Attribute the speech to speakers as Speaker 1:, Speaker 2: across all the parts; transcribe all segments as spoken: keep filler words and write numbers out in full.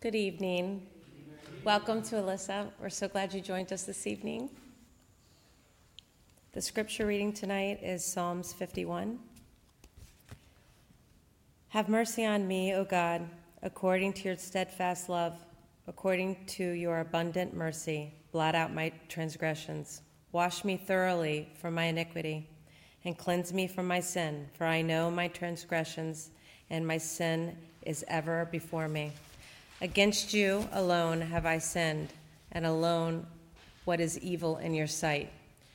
Speaker 1: Good evening. Welcome to Alyssa. We're so glad you joined us this evening. The scripture reading tonight is Psalms fifty-one. Have mercy on me, O God, according to your steadfast love, according to your abundant mercy, blot out my transgressions. Wash me thoroughly from my iniquity, and cleanse me from my sin, for I know my transgressions, and my sin is ever before me. Against you alone have I sinned, and alone what is evil in your sight,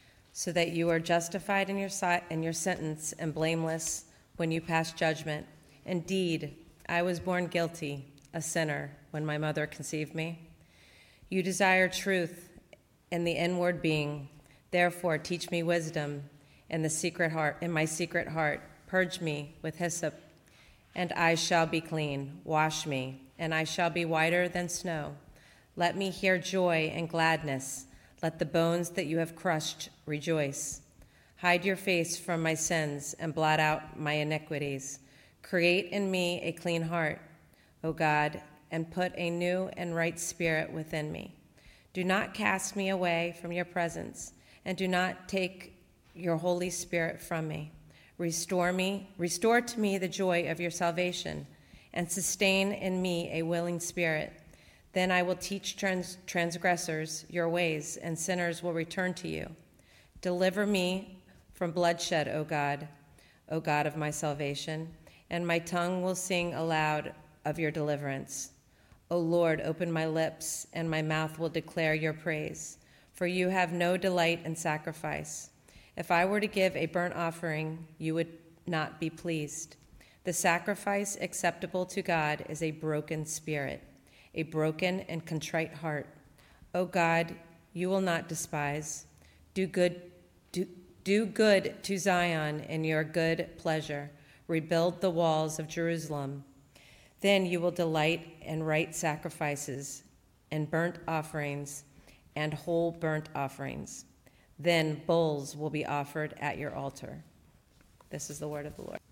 Speaker 1: so that you are justified in your si- in your sentence and blameless when you pass judgment. Indeed, I was born guilty, a sinner, when my mother conceived me. You desire truth in the inward being. Therefore, teach me wisdom in the secret heart, in my secret heart. Purge me with hyssop, and I shall be clean. Wash me, and I shall be whiter than snow. Let me hear joy and gladness. Let the bones that you have crushed rejoice. Hide your face from my sins and blot out my iniquities. Create in me a clean heart, O God, and put a new and right spirit within me. Do not cast me away from your presence, and do not take your Holy Spirit from me. Restore me, restore to me the joy of your salvation, and sustain in me a willing spirit. Then I will teach trans- transgressors your ways, and sinners will return to you. Deliver me from bloodshed, O God, O God of my salvation, and my tongue will sing aloud of your deliverance. O Lord, open my lips, and my mouth will declare your praise, for you have no delight in sacrifice. If I were to give a burnt offering, you would not be pleased. The sacrifice acceptable to God is a broken spirit, a broken and contrite heart. O God, you will not despise. Do good, do, do good to Zion in your good pleasure. Rebuild the walls of Jerusalem. Then you will delight in right sacrifices and burnt offerings and whole burnt offerings. Then bulls will be offered at your altar. This is the word of the Lord.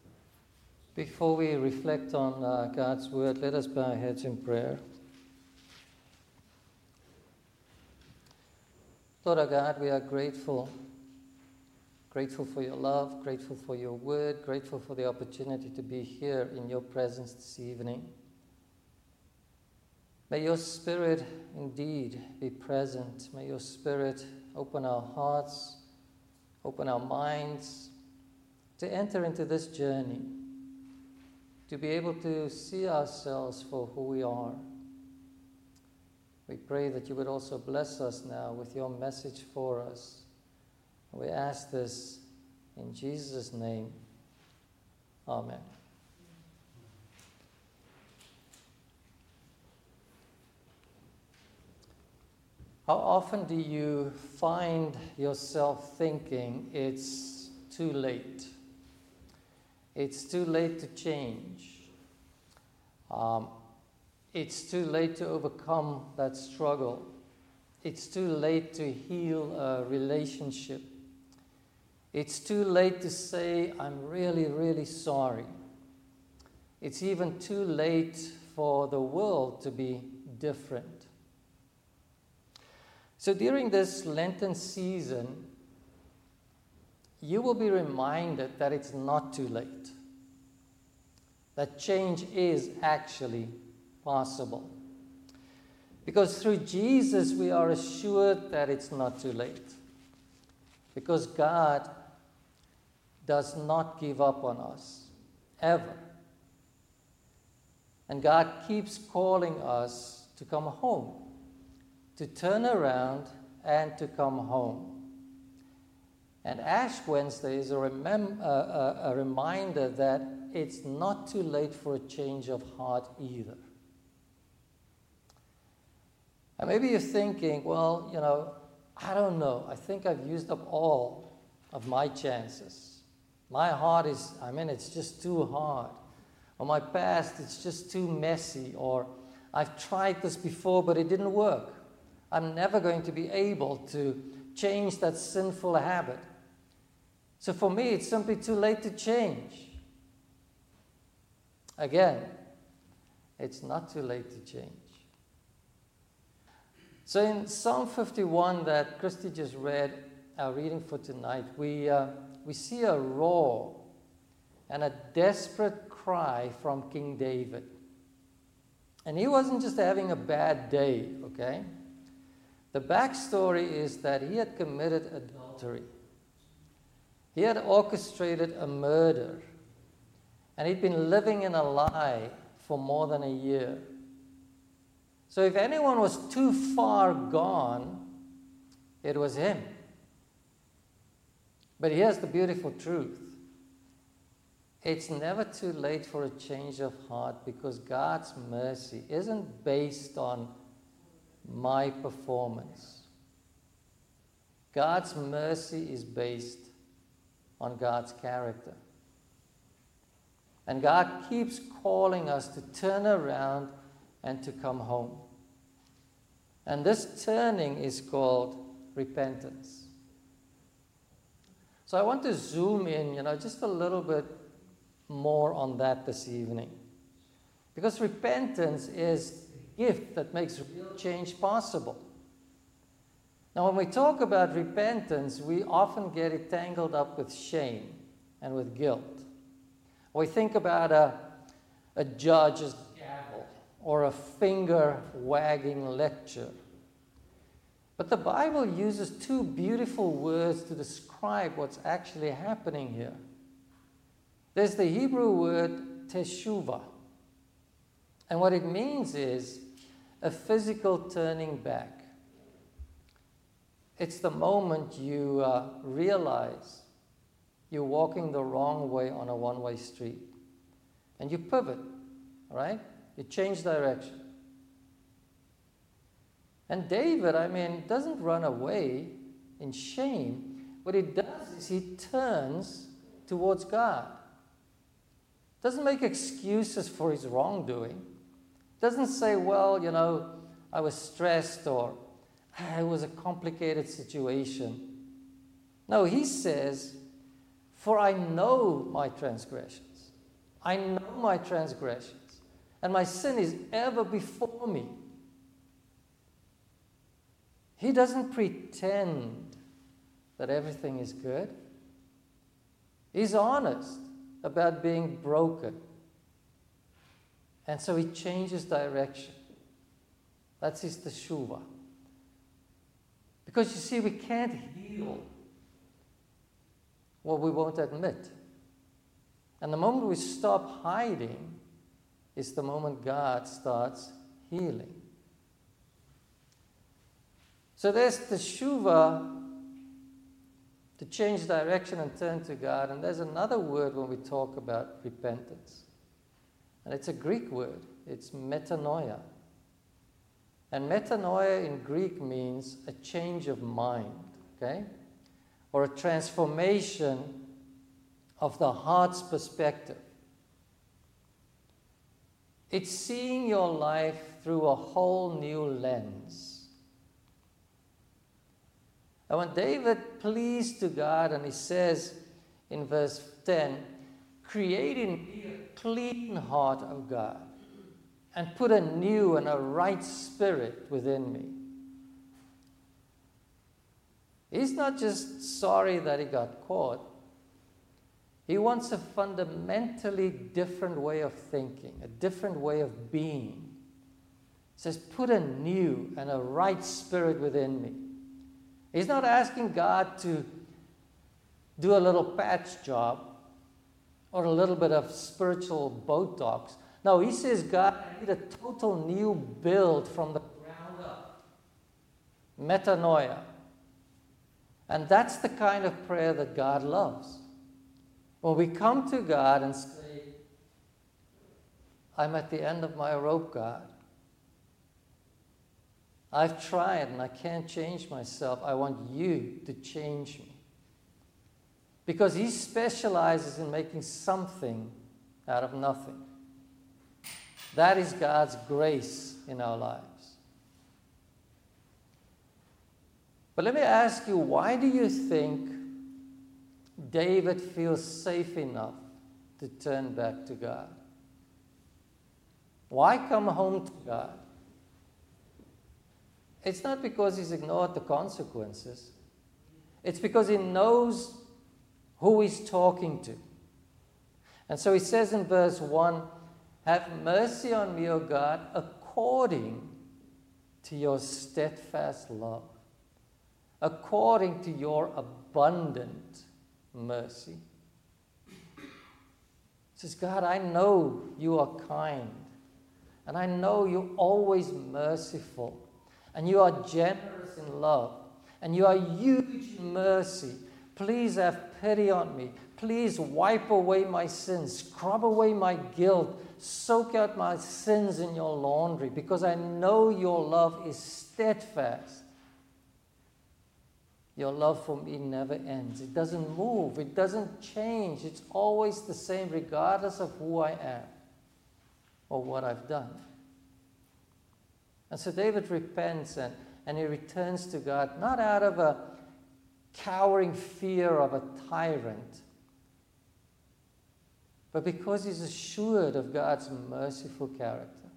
Speaker 2: Before we reflect on uh, God's word, let us bow our heads in prayer. Lord our God, we are grateful. Grateful for your love, grateful for your word, grateful for the opportunity to be here in your presence this evening. May your spirit indeed be present. May your spirit open our hearts, open our minds to enter into this journey, to be able to see ourselves for who we are. We pray that you would also bless us now with your message for us. We ask this in Jesus' name. Amen. How often do you find yourself thinking it's too late? It's too late to change. Um, it's too late to overcome that struggle. It's too late to heal a relationship. It's too late to say, I'm really, really sorry. It's even too late for the world to be different. So during this Lenten season, you will be reminded that it's not too late, that change is actually possible. Because through Jesus, we are assured that it's not too late. Because God does not give up on us, ever. And God keeps calling us to come home, to turn around and to come home. And Ash Wednesday is a, remem- uh, a, a reminder that it's not too late for a change of heart either. And maybe you're thinking, well, you know, I don't know. I think I've used up all of my chances. My heart is, I mean, it's just too hard. Or my past, it's just too messy. Or I've tried this before, but it didn't work. I'm never going to be able to change that sinful habit. So for me, it's simply too late to change. Again, it's not too late to change. So in Psalm fifty-one that Christy just read, our reading for tonight, we, uh, we see a roar and a desperate cry from King David. And he wasn't just having a bad day, okay? The backstory is that he had committed adultery. He had orchestrated a murder. And he'd been living in a lie for more than a year. So if anyone was too far gone, it was him. But here's the beautiful truth. It's never too late for a change of heart, because God's mercy isn't based on my performance. God's mercy is based on God's character. And God keeps calling us to turn around and to come home. And this turning is called repentance. So I want to zoom in, you know, just a little bit more on that this evening. Because repentance is a gift that makes real change possible. Now, when we talk about repentance, we often get it tangled up with shame and with guilt. We think about a, a judge's gavel or a finger-wagging lecture. But the Bible uses two beautiful words to describe what's actually happening here. There's the Hebrew word teshuvah. And what it means is a physical turning back. It's the moment you uh, realize you're walking the wrong way on a one-way street. And you pivot, all right? You change direction. And David, I mean, doesn't run away in shame. What he does is he turns towards God. Doesn't make excuses for his wrongdoing. Doesn't say, well, you know, I was stressed, or ah, it was a complicated situation. No, he says, for I know my transgressions. I know my transgressions. And my sin is ever before me. He doesn't pretend that everything is good. He's honest about being broken. And so he changes direction. That's his teshuvah. Because you see, we can't heal what we won't admit. And the moment we stop hiding is the moment God starts healing. So there's teshuvah, to change direction and turn to God. And there's another word when we talk about repentance. And it's a Greek word. It's metanoia. And metanoia in Greek means a change of mind, okay? Or a transformation of the heart's perspective. It's seeing your life through a whole new lens. And when David pleads to God, and he says in verse ten, create in me a clean heart, O God, and put a new and a right spirit within me. He's not just sorry that he got caught. He wants a fundamentally different way of thinking, a different way of being. He says, put a new and a right spirit within me. He's not asking God to do a little patch job or a little bit of spiritual Botox. No, he says, God, I need a total new build from the ground up. Metanoia. And that's the kind of prayer that God loves. When we come to God and say, I'm at the end of my rope, God. I've tried and I can't change myself. I want you to change me. Because he specializes in making something out of nothing. That is God's grace in our lives. But let me ask you, why do you think David feels safe enough to turn back to God? Why come home to God? It's not because he's ignored the consequences. It's because he knows who he's talking to. And so he says in verse one, have mercy on me, O God, according to your steadfast love, according to your abundant mercy. He says, God, I know you are kind, and I know you're always merciful, and you are generous in love, and you are huge in mercy. Please have pity on me. Please wipe away my sins, scrub away my guilt, soak out my sins in your laundry, because I know your love is steadfast. Your love for me never ends. It doesn't move. It doesn't change. It's always the same, regardless of who I am or what I've done. And so David repents and, and he returns to God, not out of a cowering fear of a tyrant, but because he's assured of God's merciful character.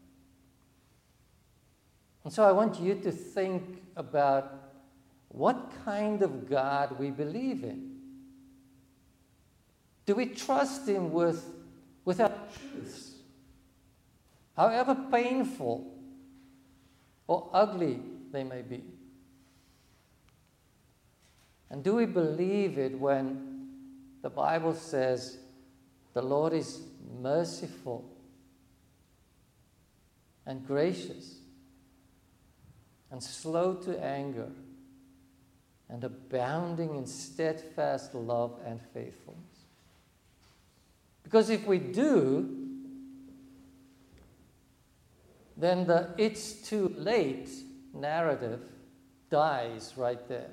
Speaker 2: And so I want you to think about what kind of God we believe in. Do we trust him with, with our truths, however painful or ugly they may be? And do we believe it when the Bible says the Lord is merciful and gracious and slow to anger and abounding in steadfast love and faithfulness? Because if we do, then the "it's too late" narrative dies right there.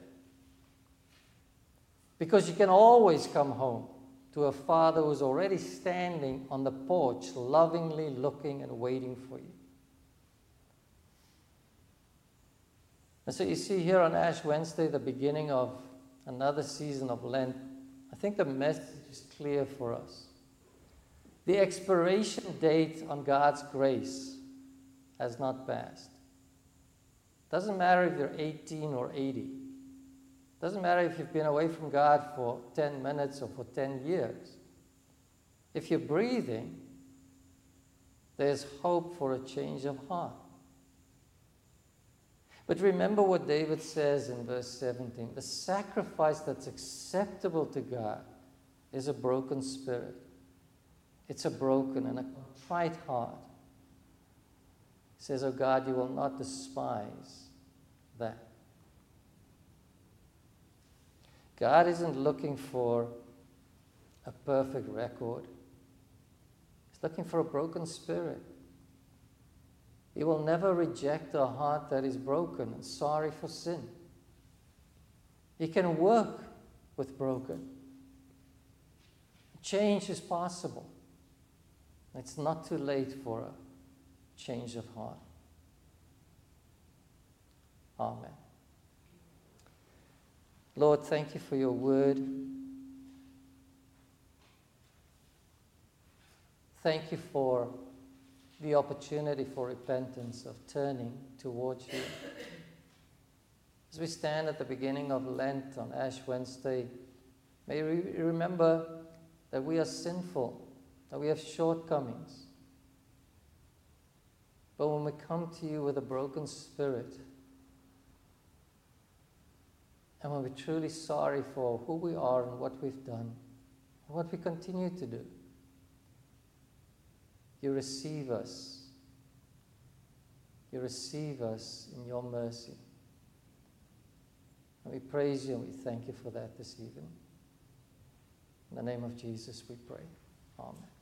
Speaker 2: Because you can always come home to a Father who's already standing on the porch, lovingly looking and waiting for you. And so you see here on Ash Wednesday, the beginning of another season of Lent, I think the message is clear for us. The expiration date on God's grace has not passed. Doesn't matter if you're eighteen or eighty. Doesn't matter if you've been away from God for ten minutes or for ten years. If you're breathing, there's hope for a change of heart. But remember what David says in verse seventeen. The sacrifice that's acceptable to God is a broken spirit. It's a broken and a contrite heart. He says, "Oh God, you will not despise that." God isn't looking for a perfect record. He's looking for a broken spirit. He will never reject a heart that is broken and sorry for sin. He can work with broken. Change is possible. It's not too late for a change of heart. Amen. Lord, thank you for your word. Thank you for the opportunity for repentance, of turning towards you. As we stand at the beginning of Lent on Ash Wednesday, may we remember that we are sinful, that we have shortcomings. But when we come to you with a broken spirit, and when we're truly sorry for who we are and what we've done, and what we continue to do, you receive us. You receive us in your mercy. And we praise you and we thank you for that this evening. In the name of Jesus we pray. Amen.